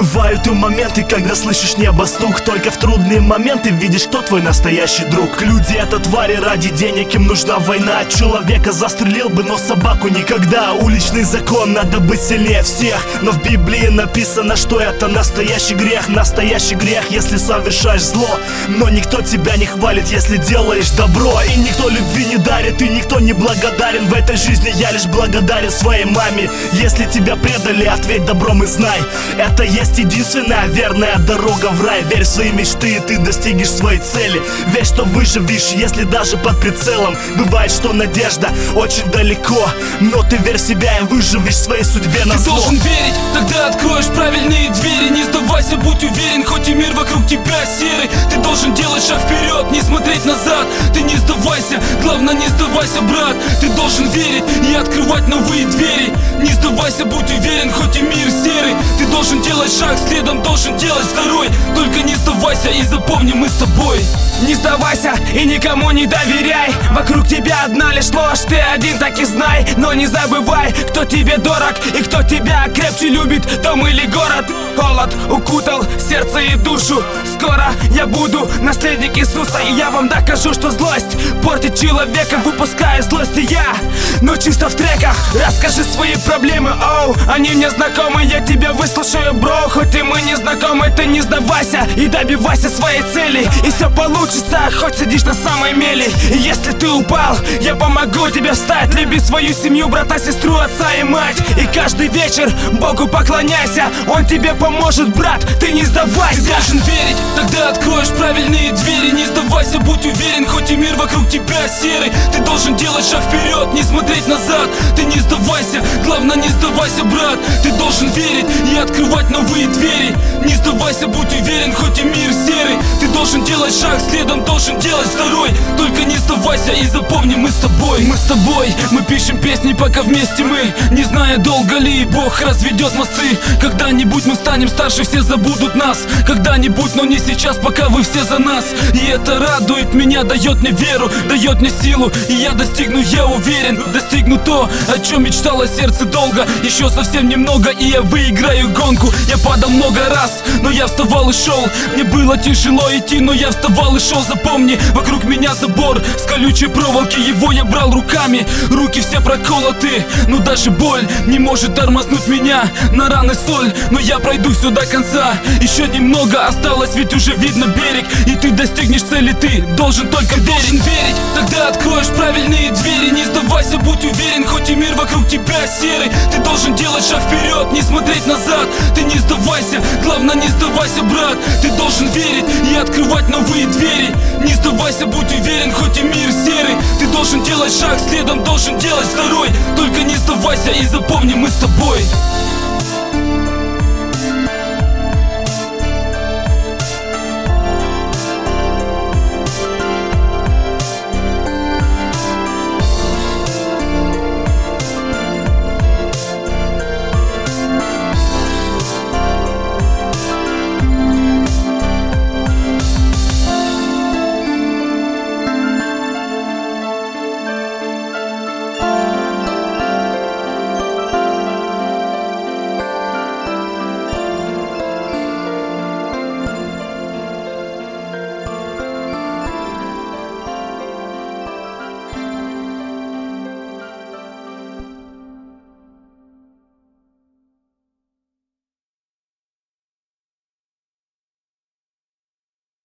Бывают и моменты, когда слышишь небо стук. Только в трудные моменты видишь, кто твой настоящий друг. Люди — это твари ради денег, им нужна война. Человека застрелил бы, но собаку никогда. Уличный закон, надо быть сильнее всех. Но в Библии написано, что это настоящий грех. Настоящий грех, если совершаешь зло. Но никто тебя не хвалит, если делаешь добро. И никто любви не дарит, и никто не благодарен. В этой жизни я лишь благодарен своей маме. Если тебя предали, ответь добром и знай, это есть единственная верная дорога в рай. Верь в свои мечты, и ты достигнешь своей цели. Верь, что выживешь, если даже под прицелом. Бывает, что надежда очень далеко, но ты верь в себя и выживешь в своей судьбе на зло. Ты должен верить, тогда откроешь правильные двери. Не сдавайся, будь уверен, хоть и мир вокруг тебя серый. Ты должен делать шаг вперед, не смотреть назад. Ты не сдавайся, главное не сдавайся, брат. Ты должен верить и открывать новые двери. Не сдавайся, будь уверен, хоть и мир серый. Ты должен делать шаг, следом должен делать второй. Только не сдавайся и запомни, мы с тобой. Не сдавайся и никому не доверяй. Вокруг тебя одна лишь ложь, ты один так и знай. Но не забывай, кто тебе дорог и кто тебя крепче любит, дом или город. Холод укутал сердце и душу. Скоро я буду наследник Иисуса, и я вам докажу, что злость портит человека, выпуская злости я. Но чисто в треках расскажи свои проблемы, оу. Они мне знакомы, я тебя выслушаю, бро. Хоть и мы не знакомы, ты не сдавайся и добивайся своей цели, и все получится, хоть сидишь на самой мели. И если ты упал, я помогу тебе встать. Люби свою семью, брата, сестру, отца и мать. И каждый вечер Богу поклоняйся, Он тебе поможет, брат, ты не сдавайся. Ты должен верить, тогда откроешь правильные двери. Не сдавайся, будь уверен, хоть и мир вокруг тебя серый. Ты должен делать шаг вперед, не смотреть назад. Ты не сдавайся, главное не сдавайся, брат. Ты должен верить и открывать новые двери. Не сдавайся, будь уверен, хоть и мир серый. Ты должен делать шаг, следом должен делать второй. Только не сдавайся и запомни, мы с тобой. Мы с тобой, мы пишем песни, пока вместе мы. Не зная, долго ли Бог разведет мосты. Когда-нибудь мы станем старше, все забудут нас. Когда-нибудь, но не сейчас, пока вы все за нас. И это радует меня, дает мне веру, дает мне силу. И я достигну, я уверен, достигну то, о чем мечтало сердце долго. Еще совсем немного, и я выиграю гонку. Я падал много раз, но я вставал и шел. Мне было тяжело идти, но я вставал и шел. Запомни, вокруг меня забор с колючей проволоки, его я брал руками. Руки все проколоты, но даже боль не может тормознуть меня. На раны соль, но я пройду все до конца. Еще немного осталось, ведь уже видно берег. И ты достигнешь цели, ты должен только верить. Должен верить, тогда откроешь правильные двери. Не сдавайся, будь уверен, хоть и мир вокруг тебя серый. Ты должен делать шаг вперед, не смотреть назад. Ты не сдавайся, главное не сдавайся, брат. Ты должен верить и открывать новые двери. Не сдавайся, будь уверен, хоть и мир серый. Ты должен делать шаг, следом должен делать второй. Только не сдавайся и запомни, мы с тобой.